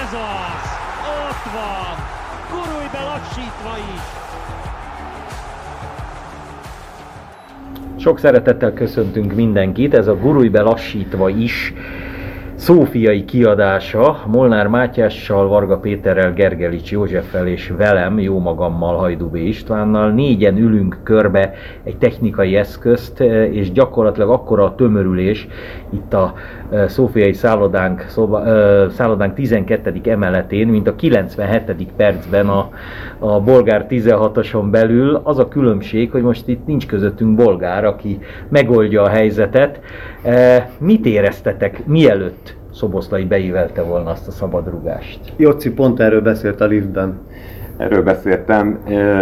Ez az! Ott van! Gurulj be lassítva is! Sok szeretettel köszöntünk mindenkit, ez a Gurulj be lassítva is szófiai kiadása. Molnár Mátyással, Varga Péterrel, Gergelics Józseffel és velem, jó magammal, Hajdú B. Istvánnal. Négyen ülünk körbe egy technikai eszközt, és gyakorlatilag akkora a tömörülés itt a szófiai szállodánk 12. emeletén, mint a 97. percben a bolgár 16-oson belül. Az a különbség, hogy most itt nincs közöttünk bolgár, aki megoldja a helyzetet. Mit éreztetek, mielőtt Szoboszlai beívelte volna azt a szabadrugást? Jocsi pont erről beszélt a liftben. Erről beszéltem.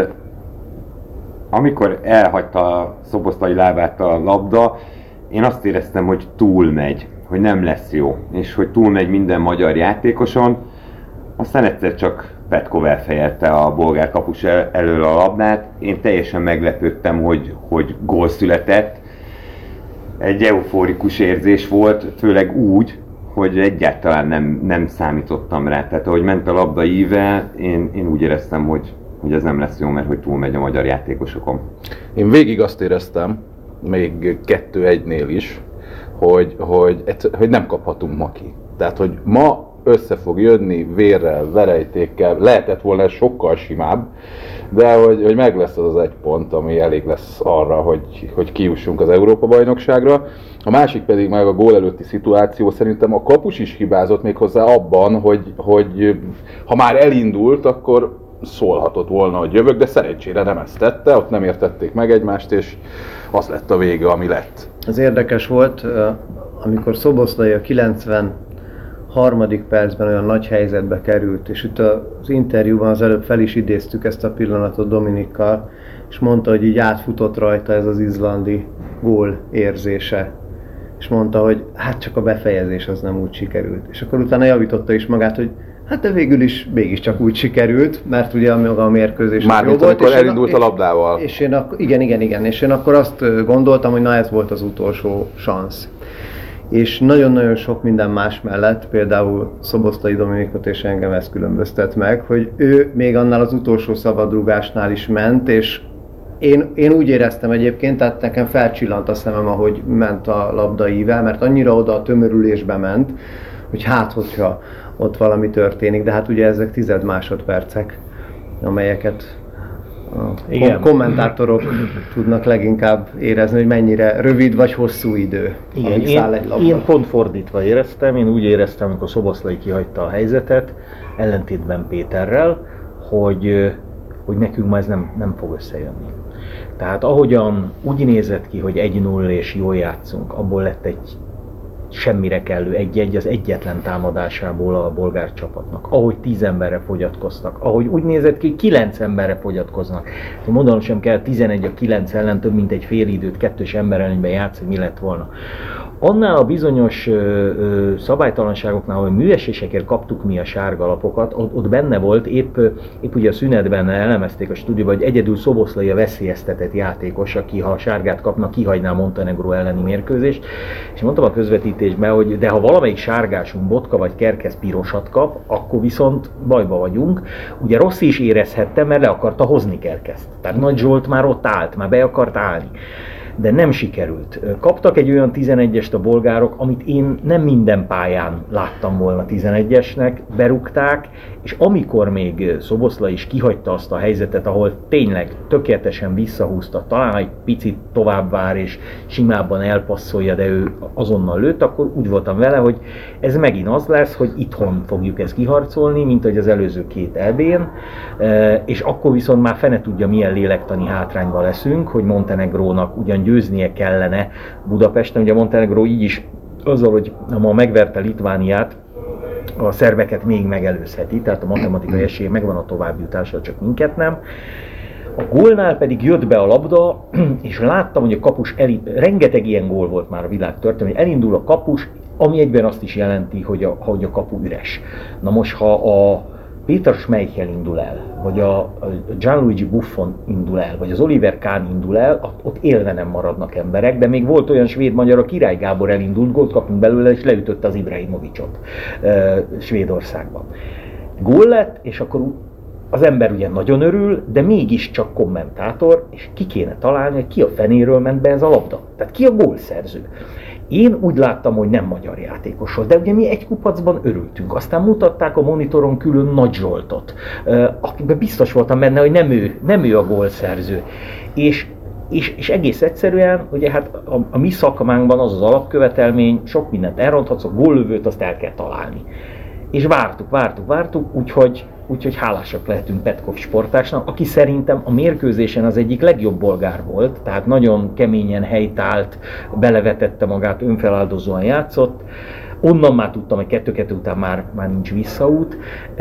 Amikor elhagyta Szoboszlai lábát a labda, én azt éreztem, hogy túlmegy, hogy nem lesz jó, és hogy túlmegy minden magyar játékoson. Aztán egyszer csak Petkov elfejelte a bolgár kapus elől a labdát. Én teljesen meglepődtem, hogy gól született. Egy eufórikus érzés volt, főleg úgy, hogy egyáltalán nem számítottam rá. Tehát ahogy ment a labda íve, én úgy éreztem, hogy ez nem lesz jó, mert hogy túlmegy a magyar játékosokon. Én végig azt éreztem, még 2-1-nél is, hogy nem kaphatunk ma ki. Tehát, hogy ma össze fog jönni vérrel, verejtékkel, lehetett volna sokkal simább, de hogy meg lesz az egy pont, ami elég lesz arra, hogy kijussunk az Európa-bajnokságra. A másik pedig meg a gól előtti szituáció, szerintem a kapus is hibázott méghozzá abban, hogy ha már elindult, akkor szólhatott volna, hogy jövök, de szerencsére nem ezt tette, ott nem értették meg egymást, és az lett a vége, ami lett. Ez érdekes volt, amikor Szoboszlai a 93. percben olyan nagy helyzetbe került, és itt az interjúban az előbb fel is idéztük ezt a pillanatot Dominikkal, és mondta, hogy így átfutott rajta ez az izlandi gól érzése. És mondta, hogy hát csak a befejezés az nem úgy sikerült. És akkor utána javította is magát, hogy hát de végül is mégiscsak úgy sikerült, mert ugye a mérkőzés jó volt. Amikor elindult a labdával. És én igen, és én akkor azt gondoltam, hogy na ez volt az utolsó szansz. És nagyon-nagyon sok minden más mellett, például Szoboszlai Dominikot és engem ez különböztet meg, hogy ő még annál az utolsó szabadrugásnál is ment, és én úgy éreztem egyébként, tehát nekem felcsillant a szemem, ahogy ment a labda ível, mert annyira oda a tömörülésbe ment, hogy hát, hogyha ott valami történik, de hát ugye ezek 10 másodpercek, amelyeket a kommentátorok tudnak leginkább érezni, hogy mennyire rövid vagy hosszú idő, amíg száll egy labda. Én pont fordítva éreztem, én úgy éreztem, amikor Szoboszlai kihagyta a helyzetet, ellentétben Péterrel, hogy nekünk ma ez nem fog összejönni. Tehát ahogyan úgy nézett ki, hogy 1-0 és jól játszunk, abból lett egy semmire kellő 1-1 az egyetlen támadásából a bolgár csapatnak. Ahogy 10 emberre fogyatkoztak, ahogy úgy nézett ki, 9 emberre fogyatkoznak. Mondanom sem kell, 11 a 9 ellen több mint egy fél időt kettős ember előnyben játszani, mi lett volna. Annál a bizonyos szabálytalanságoknál, hogy műesésekért kaptuk mi a sárga lapokat, ott benne volt, épp ugye a szünetben elemezték a stúdióban, hogy egyedül Szoboszlai a veszélyeztetett játékos, aki ha a sárgát kapna, kihagyná a Montenegró elleni mérkőzést. És mondtam a közvetítésben, hogy de ha valamelyik sárgásunk, Botka vagy Kerkez pirosat kap, akkor viszont bajba vagyunk. Ugye Rossi is érezhette, mert le akarta hozni Kerkezt. Tehát Nagy Zsolt már ott állt, már be akart állni. De nem sikerült. Kaptak egy olyan 11-est a bolgárok, amit én nem minden pályán láttam volna 11-esnek, berúgták, és amikor még Szoboszlai is kihagyta azt a helyzetet, ahol tényleg tökéletesen visszahúzta, talán egy picit tovább vár és simábban elpasszolja, de ő azonnal lőtt, akkor úgy voltam vele, hogy ez megint az lesz, hogy itthon fogjuk ezt kiharcolni, mint hogy az előző 2 EB-n, és akkor viszont már fene tudja, milyen lélektani hátrányban leszünk, hogy Montenegrónak ugyan győznie kellene Budapesten. Ugye Montenegró így is azzal, hogy ma megverte Litvániát, a szerbeket még megelőzheti, tehát a matematikai esélye megvan a továbbjutásra, csak minket nem. A gólnál pedig jött be a labda, és láttam, hogy a kapus rengeteg ilyen gól volt már a világ történelmében, hogy elindul a kapus, ami egyben azt is jelenti, hogy a kapu üres. Na most, ha a Peter Schmeichel indul el, vagy a Gianluigi Buffon indul el, vagy az Oliver Kahn indul el, ott élve nem maradnak emberek, de még volt olyan svéd-magyar, a Király Gábor elindult, gólt kapunk belőle, és leütötte az Ibrahimovicsot Svédországban. Gól lett, és akkor az ember ugye nagyon örül, de mégiscsak kommentátor, és ki kéne találni, hogy ki a fenéről ment be ez a labda. Tehát ki a gólszerző. Én úgy láttam, hogy nem magyar játékos volt, de ugye mi egy kupacban örültünk. Aztán mutatták a monitoron külön Nagy Zsoltot, akiben biztos voltam benne, hogy nem ő a gólszerző. És egész egyszerűen, ugye hát a mi szakmánkban az alapkövetelmény, sok mindent elronthatsz, a góllövőt azt el kell találni. És vártuk, úgyhogy hálásak lehetünk Petkov sportásnak, aki szerintem a mérkőzésen az egyik legjobb bolgár volt, tehát nagyon keményen helytált, belevetette magát, önfeláldozóan játszott. Onnan már tudtam, hogy 2-2 után már nincs visszaút.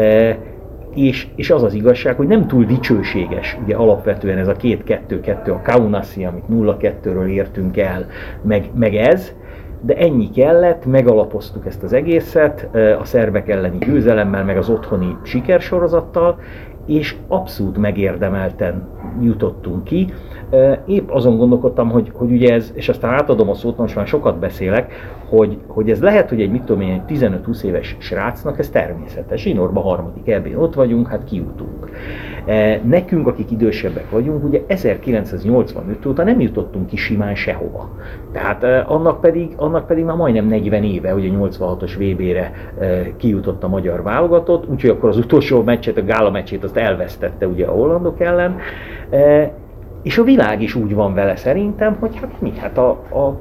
És az az igazság, hogy nem túl dicsőséges, ugye alapvetően ez a 2-2-2, a Kaunasi, amit 0-2-ről értünk el, meg ez, de ennyi kellett, megalapoztuk ezt az egészet a szerbek elleni győzelemmel, meg az otthoni sikersorozattal, és abszolút megérdemelten jutottunk ki. Épp azon gondolkodtam, hogy ugye ez, és aztán átadom a szót, most már sokat beszélek, hogy ez lehet, hogy egy 15-20 éves srácnak ez természetes. Zsinórban 3. EB-n ott vagyunk, hát kijutunk. Nekünk, akik idősebbek vagyunk, ugye 1985 óta nem jutottunk ki simán sehova. Tehát annak pedig már majdnem 40 éve, hogy a 86-os VB-re kijutott a magyar válogatott, úgyhogy akkor az utolsó meccset, a gála meccsét azt elvesztette ugye a hollandok ellen. És a világ is úgy van vele szerintem, hogy hát a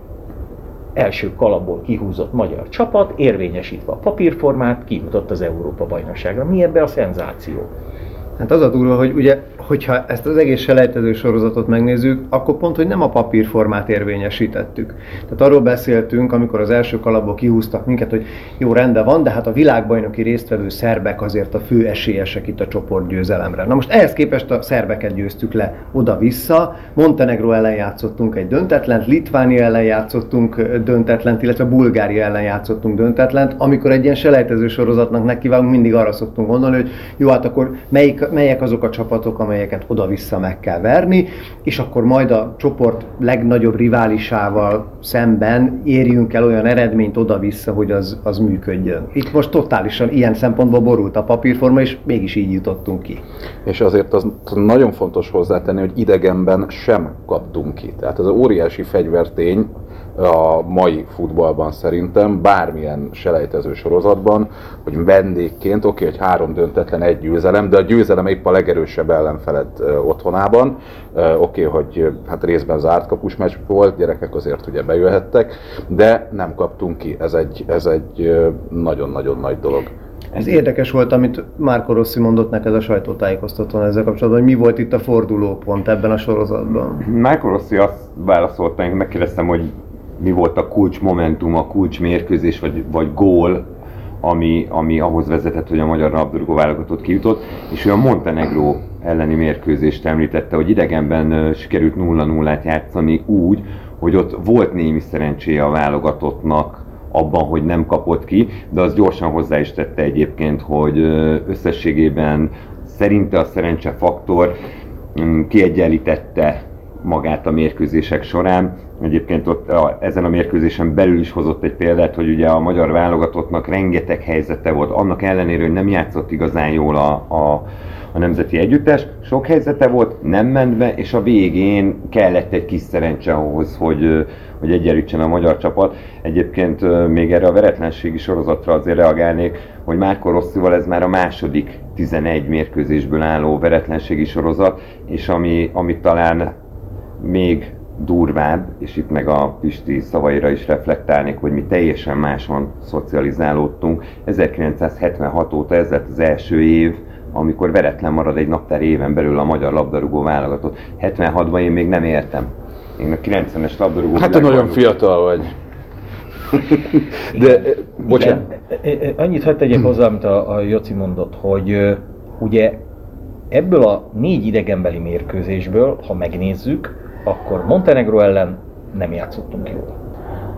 első kalapból kihúzott magyar csapat, érvényesítve a papírformát, kijutott az Európa-bajnokságra. Mi ebbe a szenzáció? Hát az a durva, hogy ugye, hogyha ezt az egész selejtező sorozatot megnézzük, akkor pont, hogy nem a papírformát érvényesítettük. Tehát arról beszéltünk, amikor az első kalapból kihúztak minket, hogy jó, rendben van, de hát a világbajnoki résztvevő szerbek azért a fő esélyesek itt a csoportgyőzelemre. Na most ehhez képest a szerbeket győztük le oda-vissza, Montenegró ellen játszottunk egy döntetlent, Litvánia ellen játszottunk döntetlent, illetve Bulgária ellen játszottunk döntetlent. Amikor egy ilyen selejtező sorozatnak nekiválunk, mindig arra szoktunk gondolni, hogy jó, hát akkor melyek azok a csapatok, amelyeket oda-vissza meg kell verni, és akkor majd a csoport legnagyobb riválisával szemben érjünk el olyan eredményt oda-vissza, hogy az működjön. Itt most totálisan ilyen szempontból borult a papírforma, és mégis így jutottunk ki. És azért az nagyon fontos hozzátenni, hogy idegenben sem kaptunk ki. Tehát ez az óriási fegyvertény a mai futballban szerintem, bármilyen selejtező sorozatban, hogy vendégként, hogy 3 döntetlen, 1 győzelem, de a győzelem épp a legerősebb ellenfeled otthonában. Hogy hát részben zárt kapus meccs volt, gyerekek azért ugye bejöhettek, de nem kaptunk ki. Ez egy nagyon-nagyon nagy dolog. Ez érdekes volt, amit Marco Rossi mondott neked a sajtótájékoztatón ezzel kapcsolatban, hogy mi volt itt a fordulópont ebben a sorozatban. Marco Rossi azt válaszolta, én megkérdeztem, hogy mi volt a kulcsmomentum, a kulcsmérkőzés vagy gól, ami ahhoz vezetett, hogy a magyar labdarúgó válogatott kijutott, és ő a Montenegró elleni mérkőzést említette, hogy idegenben sikerült 0-0-át játszani úgy, hogy ott volt némi szerencséje a válogatottnak abban, hogy nem kapott ki, de az gyorsan hozzá is tette egyébként, hogy összességében szerinte a szerencsefaktor kiegyenlítette magát a mérkőzések során. Egyébként ott ezen a mérkőzésen belül is hozott egy példát, hogy ugye a magyar válogatottnak rengeteg helyzete volt, annak ellenére, hogy nem játszott igazán jól a nemzeti együttes. Sok helyzete volt, nem ment be, és a végén kellett egy kis szerencse ahhoz, hogy egyenlítsen a magyar csapat. Egyébként még erre a veretlenségi sorozatra azért reagálnék, hogy Marco Rossival ez már a második 11 mérkőzésből álló veretlenségi sorozat, és ami talán még durvább, és itt meg a Pisti szavaira is reflektálnék, hogy mi teljesen máson szocializálódtunk. 1976 óta ez lett az első év, amikor veretlen marad egy naptár éven belül a magyar labdarúgó válogatott. 76-ban én még nem éltem. Én a 90-es labdarúgó... Hát te nagyon fiatal vagy. De, bocsánat. Annyit hadd tegyek hozzá, amit a Joci mondott, hogy ugye ebből a 4 idegenbeli mérkőzésből, ha megnézzük, akkor Montenegró ellen nem játszottunk jól.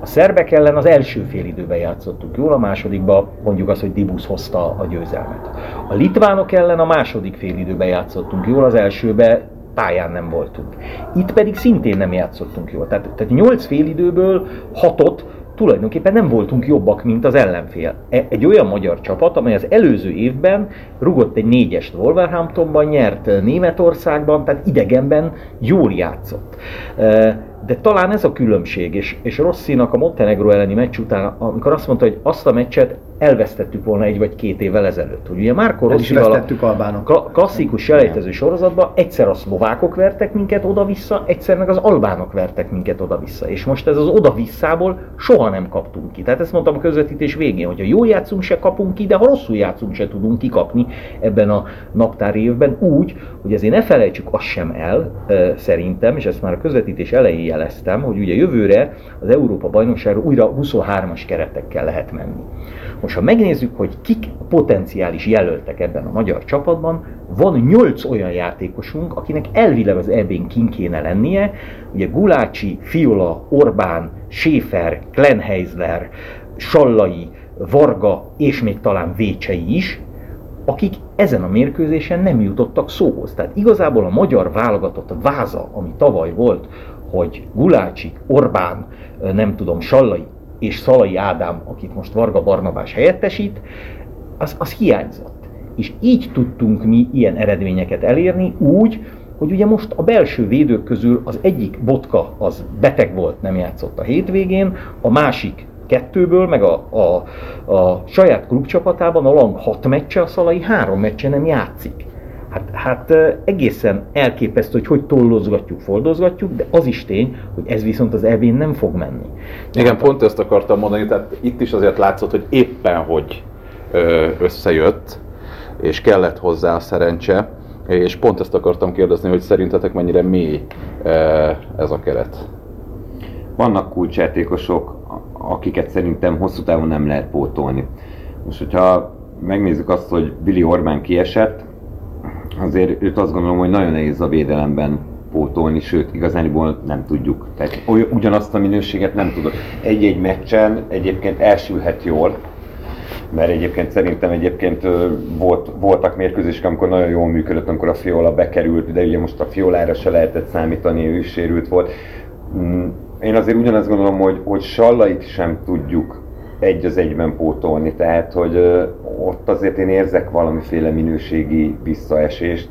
A szerbek ellen az első félidőben játszottunk jól, a másodikban mondjuk azt, hogy Dibusz hozta a győzelmet. A litvánok ellen a második félidőben játszottunk jól, az elsőben pályán nem voltunk. Itt pedig szintén nem játszottunk jól. Tehát 8 félidőből 6-ot tulajdonképpen nem voltunk jobbak, mint az ellenfél. Egy olyan magyar csapat, amely az előző évben rugott egy 4-est Wolverhamptonban, nyert Németországban, tehát idegenben jól játszott. De talán ez a különbség, és Rossinak a Montenegro elleni meccs után, amikor azt mondta, hogy azt a meccset elvesztettük volna 1 vagy 2 évvel ezelőtt. Hogy ugye Marco Rossival a klasszikus selejtező sorozatban egyszer a szlovákok vertek minket oda-vissza, egyszer meg az albánok vertek minket oda-vissza. És most ez az oda-visszából soha nem kaptunk ki. Tehát ezt mondtam a közvetítés végén, hogy ha jól játszunk, se kapunk ki, de ha rosszul játszunk, se tudunk kikapni ebben a naptári évben. Úgy, hogy azért ne felejtsük azt sem el, szerintem, és ezt már a közvetítés elején jeleztem, hogy ugye jövőre az Európa-bajnokságra újra 23-as keretekkel lehet menni. Most ha megnézzük, hogy kik potenciális jelöltek ebben a magyar csapatban, van 8 olyan játékosunk, akinek elvileg az EB-n kint kéne lennie, ugye Gulácsi, Fiola, Orbán, Schäfer, Klenheisler, Sallai, Varga és még talán Vécsei is, akik ezen a mérkőzésen nem jutottak szóhoz. Tehát igazából a magyar válogatott váza, ami tavaly volt, hogy Gulácsi, Orbán, nem tudom, Sallai és Szalai Ádám, akit most Varga Barnabás helyettesít, az hiányzott. És így tudtunk mi ilyen eredményeket elérni, úgy, hogy ugye most a belső védők közül az egyik Botka az beteg volt, nem játszott a hétvégén, a másik 2-ből, meg a saját klubcsapatában a Lang 6 meccse, a Szalai 3 meccse nem játszik. Hát egészen elképesztő, hogy tollozgatjuk, foldozgatjuk, de az is tény, hogy ez viszont az EB-n nem fog menni. Igen, pont ezt akartam mondani, tehát itt is azért látszott, hogy éppen hogy összejött, és kellett hozzá a szerencse, és pont ezt akartam kérdezni, hogy szerintetek mennyire mély ez a keret? Vannak kulcsjátékosok, akiket szerintem hosszú távon nem lehet pótolni. Most, hogyha megnézzük azt, hogy Vili Orbán kiesett, azért őt azt gondolom, hogy nagyon nehéz a védelemben pótolni, sőt, igazániból nem tudjuk. Tehát ugyanazt a minőséget nem tudod. Egy-egy meccsen egyébként elsülhet jól, mert egyébként szerintem voltak mérkőzések, amikor nagyon jól működött, amikor a Fiola bekerült, de ugye most a Fiolára se lehetett számítani, ő is sérült volt. Én azért ugyanazt gondolom, hogy Sallait sem tudjuk 1-1-ben pótolni, tehát hogy ott azért én érzek valamiféle minőségi visszaesést.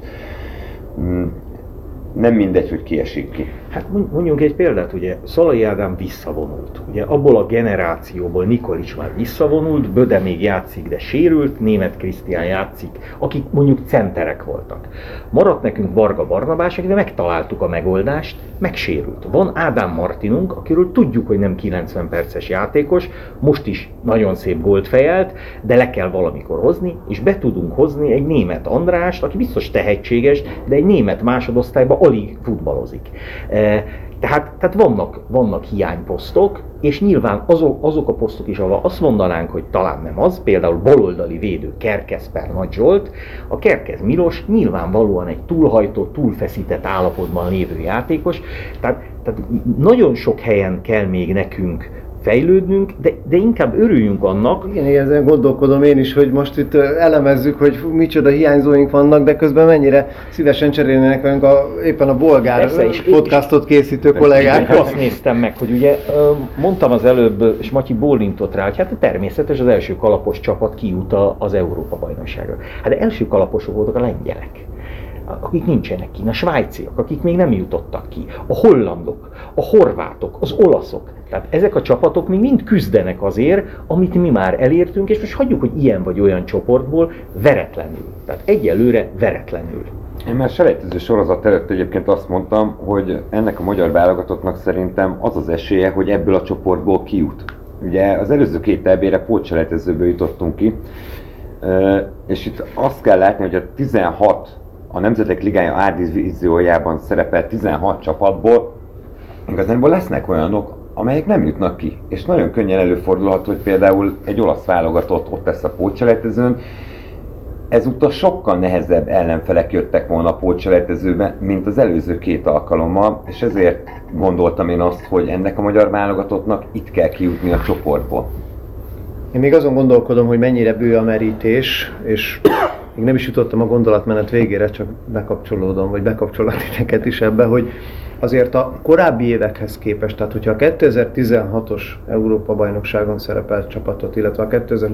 Nem mindegy, hogy ki esik ki. Hát mondjunk egy példát, ugye Szalai Ádám visszavonult. Ugye abból a generációból Nikolics már visszavonult, Böde még játszik, de sérült, Németh Krisztián játszik, akik mondjuk centerek voltak. Maradt nekünk Varga Barnabás, akire megtaláltuk a megoldást, megsérült. Van Ádám Martinunk, akiről tudjuk, hogy nem 90 perces játékos, most is nagyon szép gólt fejelt, de le kell valamikor hozni, és be tudunk hozni egy német Andrást, aki biztos tehetséges, de egy német másodosztályban alig futballozik. Tehát vannak hiányposztok, és nyilván azok a posztok is, ahol azt mondanánk, hogy talán nem az, például baloldali védő Kerkez per Nagy Zsolt, a Kerkez Milos nyilvánvalóan egy túlhajtott, túlfeszített állapotban lévő játékos, tehát nagyon sok helyen kell még nekünk fejlődnünk, de inkább örüljünk annak. Igen, ezen gondolkodom én is, hogy most itt elemezzük, hogy micsoda hiányzóink vannak, de közben mennyire szívesen cserélnének velünk éppen a bolgár podcastot készítő kollégák. Azt néztem meg, hogy ugye mondtam az előbb, és Matyi bólintott rá, hogy hát természetes az első kalapos csapat kijut az Európa-bajnokságra. Hát de első kalaposok voltak a lengyelek, akik nincsenek ki, a svájciak, akik még nem jutottak ki, a hollandok, a horvátok, az olaszok. Tehát ezek a csapatok még mind küzdenek azért, amit mi már elértünk, és most hagyjuk, hogy ilyen vagy olyan csoportból veretlenül. Tehát egyelőre veretlenül. Én már selejtező sorozat előtt egyébként azt mondtam, hogy ennek a magyar válogatottnak szerintem az az esélye, hogy ebből a csoportból kijut. Ugye az előző 2 EB-re pótselejtezőből jutottunk ki, és itt azt kell látni, hogy a 16 a Nemzetek Ligája A-divíziójában szerepel 16 csapatból, igazából lesznek olyanok, amelyek nem jutnak ki. És nagyon könnyen előfordulhat, hogy például egy olasz válogatott ott lesz a pótselejtezőn, ezúttal sokkal nehezebb ellenfelek jöttek volna a pótselejtezőbe, mint az előző 2 alkalommal, és ezért gondoltam én azt, hogy ennek a magyar válogatottnak itt kell kijutni a csoportból. Én még azon gondolkodom, hogy mennyire bő a merítés, és még nem is jutottam a gondolatmenet végére, csak bekapcsolódom, vagy bekapcsolok titeket is ebbe, hogy azért a korábbi évekhez képest, tehát hogyha a 2016-os Európa-bajnokságon szerepelt csapatot, illetve a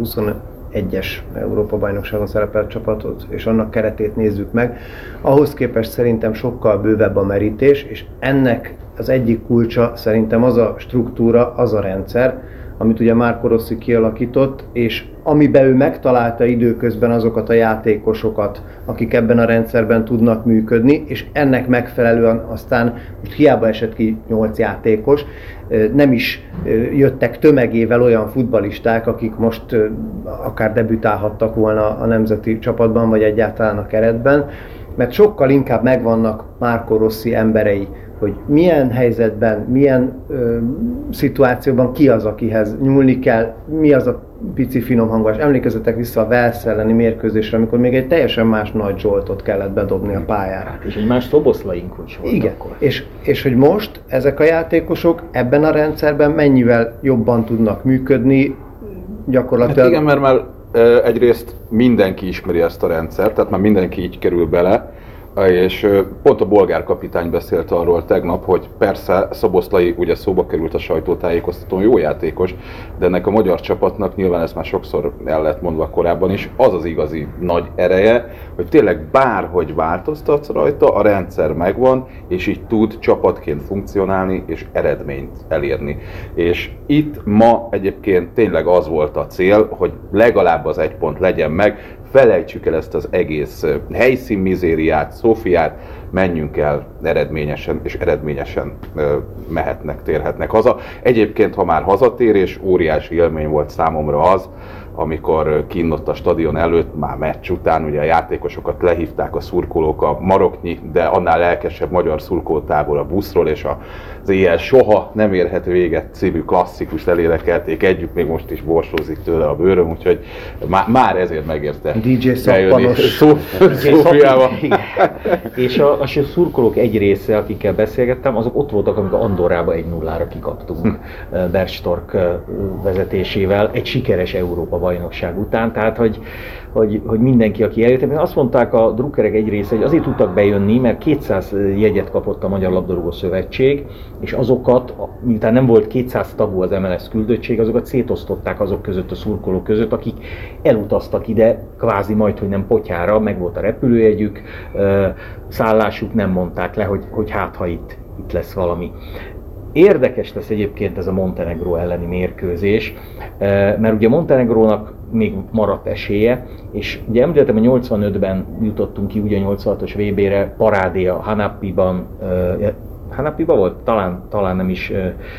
2021-es Európa-bajnokságon szerepelt csapatot, és annak keretét nézzük meg, ahhoz képest szerintem sokkal bővebb a merítés, és ennek az egyik kulcsa szerintem az a struktúra, az a rendszer, amit ugye Marco Rossi kialakított, és amiben ő megtalálta időközben azokat a játékosokat, akik ebben a rendszerben tudnak működni, és ennek megfelelően aztán most hiába esett ki 8 játékos, nem is jöttek tömegével olyan futballisták, akik most akár debütálhattak volna a nemzeti csapatban, vagy egyáltalán a keretben, mert sokkal inkább megvannak Marco Rossi emberei, hogy milyen helyzetben, milyen szituációban ki az, akihez nyúlni kell, mi az a pici finom hangos. Emlékezzetek vissza a Wales elleni mérkőzésre, amikor még egy teljesen más Nagy Zsoltot kellett bedobni a pályára. És egy más Szoboszlaink is volt. Igen, akkor. És hogy most ezek a játékosok ebben a rendszerben mennyivel jobban tudnak működni, gyakorlatilag... Hát igen, mert már egyrészt mindenki ismeri ezt a rendszert, tehát már mindenki így kerül bele, és pont a bolgár kapitány beszélt arról tegnap, hogy persze Szoboszlai ugye szóba került a sajtótájékoztatón, jó játékos, de ennek a magyar csapatnak, nyilván ezt már sokszor el lett mondva korábban is, az az igazi nagy ereje, hogy tényleg bárhogy változtatsz rajta, a rendszer megvan, és így tud csapatként funkcionálni és eredményt elérni. És itt ma egyébként tényleg az volt a cél, hogy legalább az 1 pont legyen meg, felejtsük el ezt az egész helyszínmizériát, Szófiát, menjünk el eredményesen, és eredményesen mehetnek, térhetnek haza. Egyébként, ha már hazatérés, óriási élmény volt számomra az, amikor kinn ott a stadion előtt, már meccs után, ugye a játékosokat lehívták a szurkolók a maroknyi, de annál lelkesebb magyar szurkolótából a buszról, és az éjjel soha nem érhet véget című klasszikust elénekelték együtt, még most is borsózik tőle a bőröm, úgyhogy már ezért megérte. DJ Szappanos. Szófiával. És a szurkolók egy része, akikkel beszélgettem, azok ott voltak, amikor Andorrába 1-0-ra kikaptunk Bergstork vezetésével egy sikeres Európa-bajnokság után, tehát hogy mindenki, aki eljött, azt mondták a drukkerek egy része, hogy azért tudtak bejönni, mert 200 jegyet kapott a Magyar Labdarúgó Szövetség, és azokat, miután nem volt 200 tagú az MLS küldöttség, azokat szétosztották azok között, a szurkolók között, akik elutaztak ide, kvázi majdhogy nem potyára, meg volt a repülőjegyük, szállásuk, nem mondták le, hogy hát ha itt lesz valami. Érdekes lesz egyébként ez a Montenegró elleni mérkőzés, mert ugye Montenegrónak még maradt esélye, és ugye említettem, hogy 85-ben jutottunk ki, ugye 86-os VB-re, parádé a Hanapiban, Hanapiban volt? Talán nem is,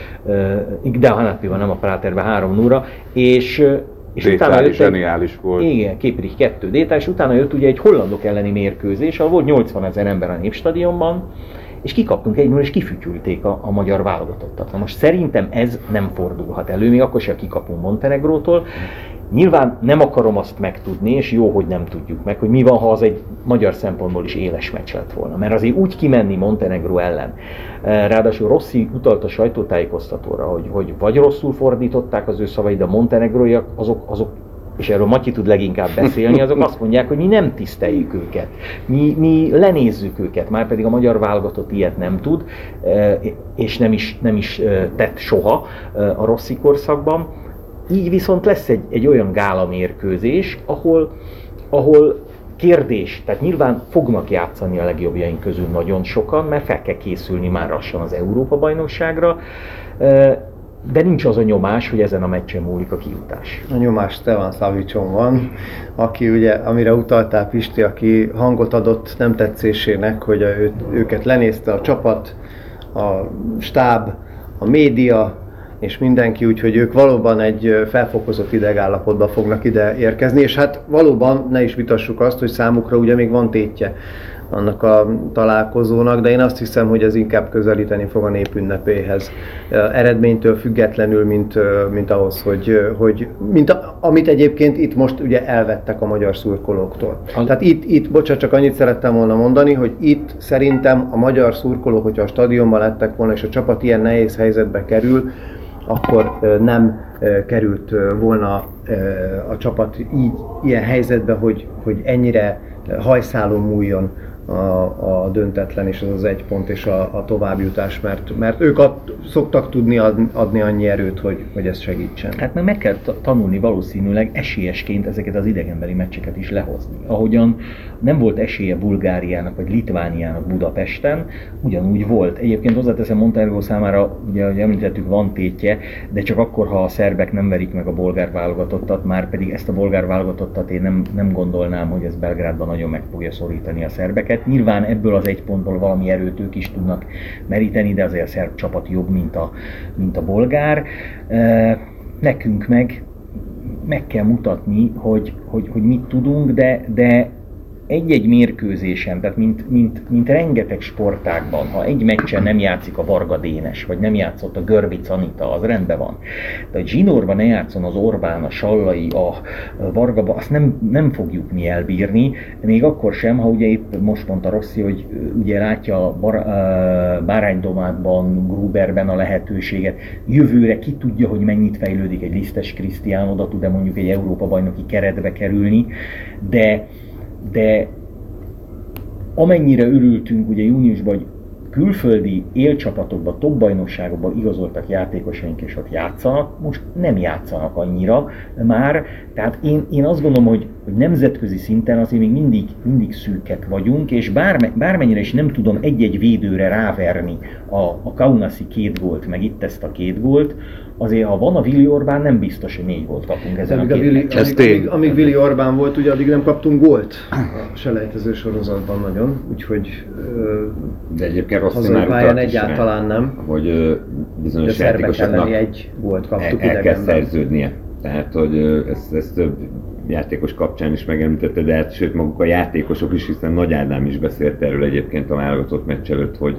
de a Hanapiban, nem a Práterben 3-0-ra, és utána jött zseniális volt. Igen, Képrich 2 Déta, és utána jött ugye egy hollandok elleni mérkőzés, ahol volt 80 000 ember a Népstadionban, és kikaptunk 1-0, és kifütyülték a magyar válogatottat. Na most szerintem ez nem fordulhat elő, még akkor sem kikapunk Montenegrótól. Nyilván nem akarom azt megtudni, és jó, hogy nem tudjuk meg, hogy mi van, ha az egy magyar szempontból is éles meccs lett volna. Mert azért úgy kimenni Montenegró ellen. Ráadásul Rossi utalt a sajtótájékoztatóra, hogy vagy rosszul fordították az ő szavait, de a montenegróiak azok és erről Matyi tud leginkább beszélni, azok azt mondják, hogy mi nem tiszteljük őket, mi lenézzük őket, már pedig a magyar válogatott ilyet nem tud, és nem is tett soha a Rossi korszakban. Így viszont lesz egy olyan gála mérkőzés, ahol kérdés, tehát nyilván fognak játszani a legjobbjaink közül nagyon sokan, mert fel kell készülni már lassan az Európa-bajnokságra, de nincs az a nyomás, hogy ezen a meccsen múlik a kijutás. A nyomás Stevan Savicson van, aki ugye, amire utaltál Pisti, aki hangot adott nem tetszésének, hogy őket lenézte a csapat, a stáb, a média, és mindenki, úgyhogy ők valóban egy felfokozott idegállapotba fognak ide érkezni, és hát valóban ne is vitassuk azt, hogy számukra ugye még van tétje annak a találkozónak, de én azt hiszem, hogy ez inkább közelíteni fog a népünnepéhez. Eredménytől függetlenül, mint ahhoz, amit egyébként itt most ugye elvettek a magyar szurkolóktól. Tehát itt, bocsánat, csak annyit szerettem volna mondani, hogy itt szerintem a magyar szurkolók, hogyha a stadionban lettek volna, és a csapat ilyen nehéz helyzetbe kerül, akkor nem került volna a csapat ilyen helyzetbe, hogy ennyire hajszálon múljon a döntetlen és az 1 pont és a továbbjutás, mert ők szoktak tudni adni annyi erőt, hogy ez segítsen. Hát meg kell tanulni valószínűleg esélyesként ezeket az idegenbeli meccseket is lehozni. Ahogyan nem volt esélye Bulgáriának vagy Litvániának Budapesten, ugyanúgy volt. Egyébként hozzáteszem, Montenegro számára, ugye, ahogy említettük, van tétje, de csak akkor, ha a szerbek nem verik meg a bolgár válogatottat, már pedig ezt a bolgár válogatottat én nem gondolnám, hogy ez Belgrádban nagyon meg fogja szorítani a szerbeket. Nyilván ebből az 1 pontból valami erőt ők is tudnak meríteni, de azért a szerb csapat jobb, mint a bolgár. Nekünk meg kell mutatni, hogy mit tudunk, de egy-egy mérkőzésen, tehát mint rengeteg sportágban, ha egy meccsen nem játszik a Varga Dénes, vagy nem játszott a Görbic Anita, az rendben van. De a zsinórban ne játszon az Orbán, a Sallai, a Varga, azt nem fogjuk mi elbírni, még akkor sem, ha ugye épp most mondta Rossi, hogy ugye látja Báránydomátban, Gruberben a lehetőséget. Jövőre ki tudja, hogy mennyit fejlődik egy Lisztes Krisztián, oda tud-e mondjuk egy Európa-bajnoki keretbe kerülni, de amennyire örültünk ugye júniusban, hogy külföldi élcsapatokban, top bajnokságokban igazoltak játékosaink, és ott játszanak, most nem játszanak annyira már. Tehát én azt gondolom, hogy nemzetközi szinten azért még mindig szűkek vagyunk, és bármennyire is nem tudom egy-egy védőre ráverni a Kaunasi 2 gólt, meg itt ezt a 2 gólt, azért ha van a Willi Orbán, nem biztos, hogy 4 gólt kapunk ezen a 2 meccsen. Amíg Willi Orbán volt, ugye addig nem kaptunk gólt a selejtező sorozatban nagyon, úgyhogy de egyébként hazai pályán egyáltalán nem. Hogy bizonyos játékosoknak 1 gólt kaptuk el kell szerződnie. Tehát, hogy ez több játékos kapcsán is megemlítette, de hát sőt maguk a játékosok is, hiszen Nagy Ádám is beszélt erről egyébként a válogatott meccs előtt, hogy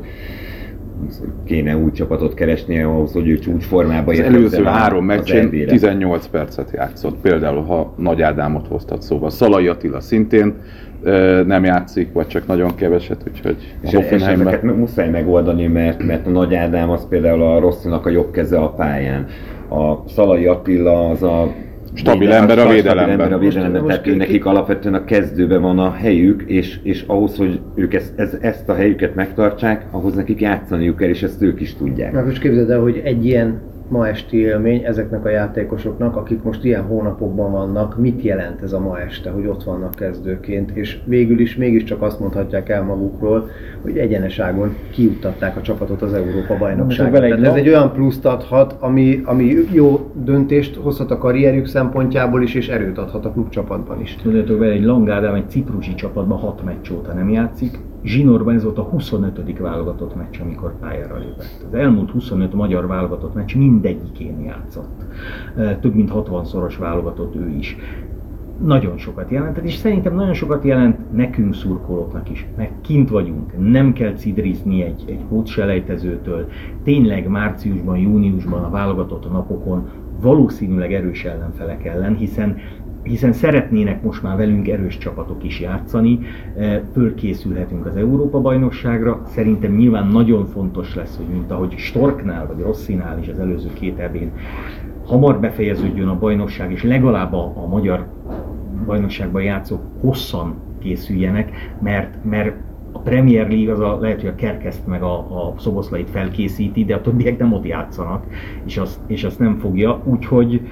kéne új csapatot keresnie ahhoz, hogy ő csúcsformába érkezzen. Az előző 3 meccsén 18 percet játszott, például ha Nagy Ádámot hoztat szóval. Szalai Attila szintén nem játszik, vagy csak nagyon keveset, úgyhogy és ezeket muszáj megoldani, mert a Nagy Ádám az például a Rosszinak a jobb keze a pályán. A Szalai Attila az a stabil ember a védelemben. Tehát nekik alapvetően a kezdőben van a helyük, és ahhoz, hogy ők ezt a helyüket megtartsák, ahhoz nekik játszaniuk kell, és ezt ők is tudják. Na most képzeld el, hogy egy ilyen ma esti élmény ezeknek a játékosoknak, akik most ilyen hónapokban vannak, mit jelent ez a ma este, hogy ott vannak kezdőként, és végül is mégiscsak azt mondhatják el magukról, hogy egyeneságon kijuttatták a csapatot az Európa-bajnokságra. Ez egy olyan pluszt adhat, ami jó döntést hozhat a karrierjük szempontjából is, és erőt adhat a klubcsapatban is. Tudjátok vele, egy Lang Ádám egy ciprusi csapatban 6 meccs óta nem játszik. Zsinórban ez volt a 25. válogatott meccs, amikor pályára lépett. Az elmúlt 25 magyar válogatott meccs mindegyikén játszott. Több mint 60-szoros válogatott ő is. Nagyon sokat jelentett, és szerintem nagyon sokat jelent nekünk szurkolóknak is, mert kint vagyunk, nem kell cidrizni egy pótselejtezőtől. Tényleg márciusban, júniusban a válogatott napokon valószínűleg erős ellenfelek ellen, hiszen szeretnének most már velünk erős csapatok is játszani, fölkészülhetünk az Európa-bajnokságra. Szerintem nyilván nagyon fontos lesz, hogy mint ahogy Storknál vagy Rossinál is az előző 2 EB-n hamar befejeződjön a bajnokság, és legalább a magyar bajnokságban játszók hosszan készüljenek, mert a Premier League az lehet, hogy a Kerkeszt meg a Szoboszlait felkészíti, de a többiek nem ott játszanak, és azt nem fogja, úgyhogy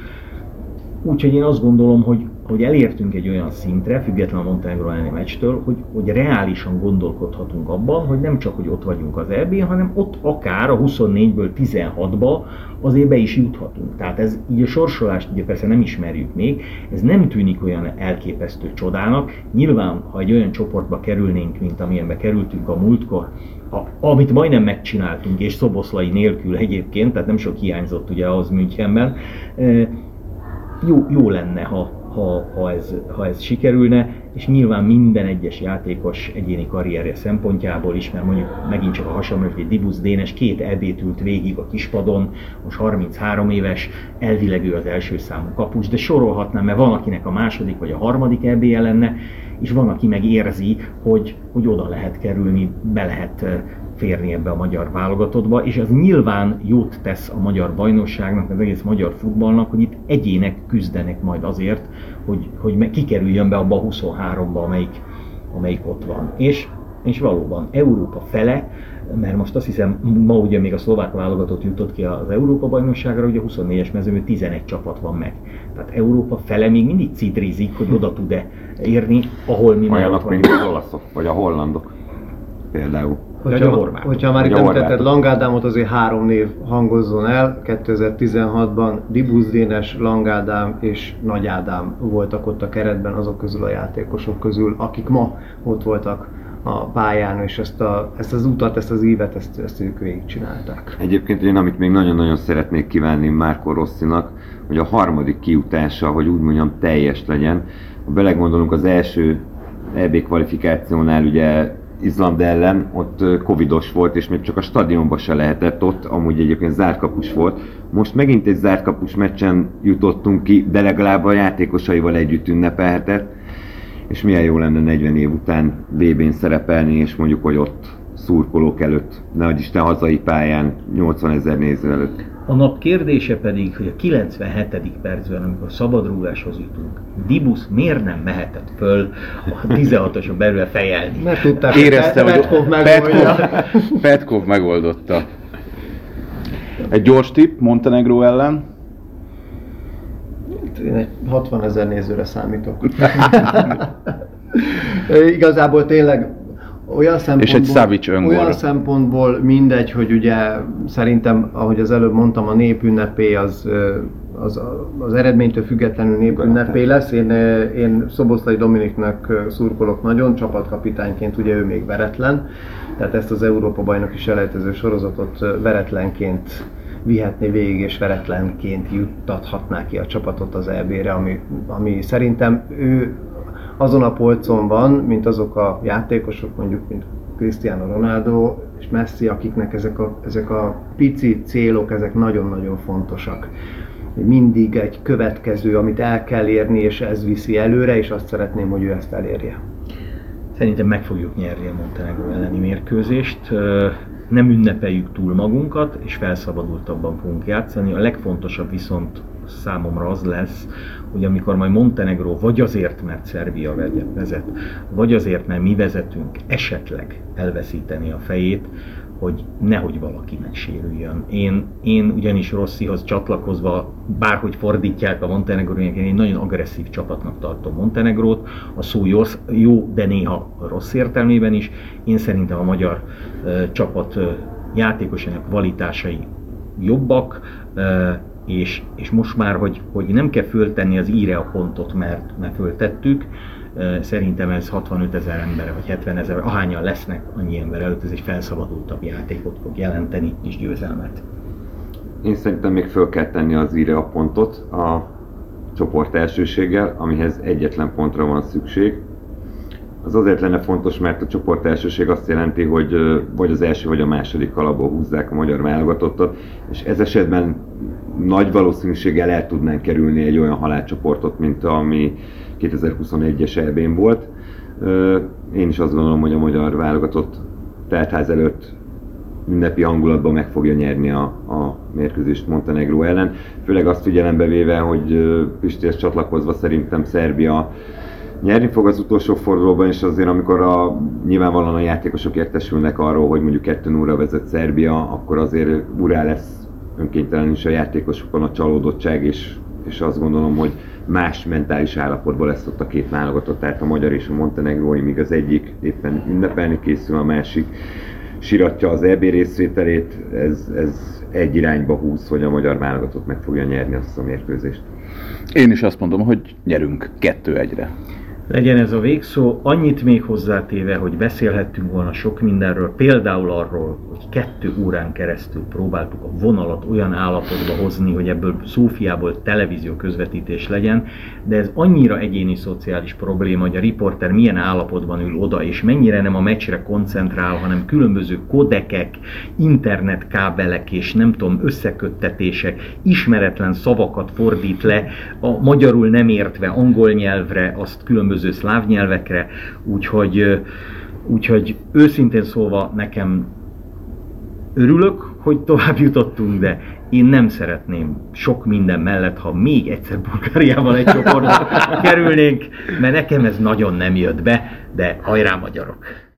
én azt gondolom, hogy elértünk egy olyan szintre, függetlenül a Montenegro elleni meccstől, hogy reálisan gondolkodhatunk abban, hogy nem csak, hogy ott vagyunk az EB-n, hanem ott akár a 24-ből 16-ba azért be is juthatunk. Tehát ez így a sorsolást ugye persze nem ismerjük még, ez nem tűnik olyan elképesztő csodának. Nyilván, ha egy olyan csoportba kerülnénk, mint amilyenbe kerültünk a múltkor, amit majdnem megcsináltunk, és Szoboszlai nélkül egyébként, tehát nem sok hiányzott ugye ahhoz Münchenben, jó lenne, ha ha ez sikerülne, és nyilván minden egyes játékos egyéni karrierje szempontjából is, mert mondjuk megint csak a hasonló, hogy Dibusz Dénes 2 EB-t ült végig a kispadon, most 33 éves, elvileg ő az első számú kapus, de sorolhatnám, mert van akinek a második vagy a harmadik EB-je lenne, és van, aki meg érzi, hogy oda lehet kerülni, be lehet férni ebbe a magyar válogatottba, és az nyilván jót tesz a magyar bajnokságnak, az egész magyar futballnak, hogy itt egyének küzdenek majd azért, hogy kikerüljön be abba a 23-ba, amelyik ott van. És valóban Európa fele, mert most azt hiszem, ma ugye még a szlovák válogatott jutott ki az Európa-bajnokságra, ugye a 24-es mezőből 11 csapat van meg. Tehát Európa fele még mindig cidrizik, hogy oda tud-e érni, ahol mi már ott mint az olaszok, vagy a hollandok például. Hogyha már itt említetted Lang Ádámot, azért 3 név hangozzon el. 2016-ban Dibusz Dénes, Lang Ádám és Nagy Ádám voltak ott a keretben azok közül a játékosok közül, akik ma ott voltak a pályán, és ezt az utat, ezt az ívet, ezt ők végigcsinálták. Egyébként én amit még nagyon-nagyon szeretnék kívánni Marco Rossinak, hogy a harmadik kiutása, hogy úgy mondjam, teljes legyen. Ha belegondolunk, az első EB kvalifikációnál ugye Izland ellen, ott covidos volt, és még csak a stadionba se lehetett ott, amúgy egyébként zártkapus volt. Most megint egy zártkapus meccsen jutottunk ki, de legalább a játékosaival együtt ünnepelhetett, és milyen jó lenne 40 év után VB-n szerepelni, és mondjuk, hogy ott szurkolók előtt, nehogy Isten hazai pályán, 80 000 néző előtt. A nap kérdése pedig, hogy a 97. percben, amikor szabadrúgáshoz jutunk, Dibusz miért nem mehetett föl a 16-oson belül fejelni? Mert tudták, érezte, hogy Petkov megoldotta. Egy gyors tipp Montenegró ellen. Én egy 60 000 nézőre számítok. Igazából tényleg olyan szempontból mindegy, hogy ugye szerintem, ahogy az előbb mondtam, a népünnepé az eredménytől függetlenül népünnepé lesz. Én Szoboszlai Dominiknak szurkolok nagyon, csapatkapitányként ugye ő még veretlen, tehát ezt az Európa-bajnoki selejtező sorozatot veretlenként vihetné végig, és veretlenként juttathatná ki a csapatot az EB-re, ami szerintem ő azon a polcon van, mint azok a játékosok, mondjuk, mint Cristiano Ronaldo és Messi, akiknek ezek a pici célok, ezek nagyon-nagyon fontosak. Mindig egy következő, amit el kell érni, és ez viszi előre, és azt szeretném, hogy ő ezt elérje. Szerintem meg fogjuk nyerni a Montenegró elleni mérkőzést. Nem ünnepeljük túl magunkat, és felszabadultabban fogunk játszani. A legfontosabb viszont számomra az lesz, hogy amikor majd Montenegró vagy azért, mert Szerbia vezet, vagy azért, mert mi vezetünk, esetleg elveszíteni a fejét, hogy nehogy valaki megsérüljön. Én ugyanis Rossihoz csatlakozva, bárhogy fordítják a Montenegróiak, én egy nagyon agresszív csapatnak tartom Montenegrót, a szó jó, de néha rossz értelmében is. Én szerintem a magyar csapat játékosának kvalitásai jobbak, és most már, hogy nem kell föltenni az íre a pontot, mert föltettük, szerintem ez 65 000 ember, vagy 70 000, ahányan lesznek annyi ember előtt, ez egy felszabadultabb játékot fog jelenteni, és győzelmet. Én szerintem még föl kell tenni az íre a pontot a csoport elsőséggel, amihez egyetlen pontra van szükség. Az azért lenne fontos, mert a csoport elsőség azt jelenti, hogy vagy az első, vagy a második kalapból húzzák a magyar válogatottat, és ez esetben nagy valószínűséggel el tudnánk kerülni egy olyan halálcsoportot, mint ami 2021-es EB-n volt. Én is azt gondolom, hogy a magyar válogatott teltház előtt ünnepi hangulatban meg fogja nyerni a mérkőzést Montenegró ellen. Főleg azt figyelembe véve, hogy Pistihez csatlakozva szerintem Szerbia nyerni fog az utolsó fordulóban, és azért amikor nyilvánvalóan a játékosok értesülnek arról, hogy mondjuk 2-0-ra vezet Szerbia, akkor azért urá lesz önkéntelen is a játékosokon a csalódottság, és azt gondolom, hogy más mentális állapotban lesz ott a két válogatott, tehát a magyar és a montenegrói, míg az egyik éppen ünnepelni készül, a másik siratja az EB részvételét, ez egy irányba húz, hogy a magyar válogatott meg fogja nyerni azt a mérkőzést. Én is azt mondom, hogy nyerünk 2-1-re. Legyen ez a végszó, annyit még hozzátéve, hogy beszélhettünk volna sok mindenről, például arról, hogy 2 órán keresztül próbáltuk a vonalat olyan állapotba hozni, hogy ebből Szófiából televízió közvetítés legyen, de ez annyira egyéni szociális probléma, hogy a riporter milyen állapotban ül oda, és mennyire nem a meccsre koncentrál, hanem különböző kodekek, internetkábelek és nem tudom, összeköttetések, ismeretlen szavakat fordít le, a magyarul nem értve angol nyelvre, azt különböző szláv nyelvekre, úgyhogy őszintén szólva nekem örülök, hogy tovább jutottunk, de én nem szeretném sok minden mellett, ha még egyszer Bulgáriával egy csoportba kerülnénk, mert nekem ez nagyon nem jött be, de hajrá magyarok!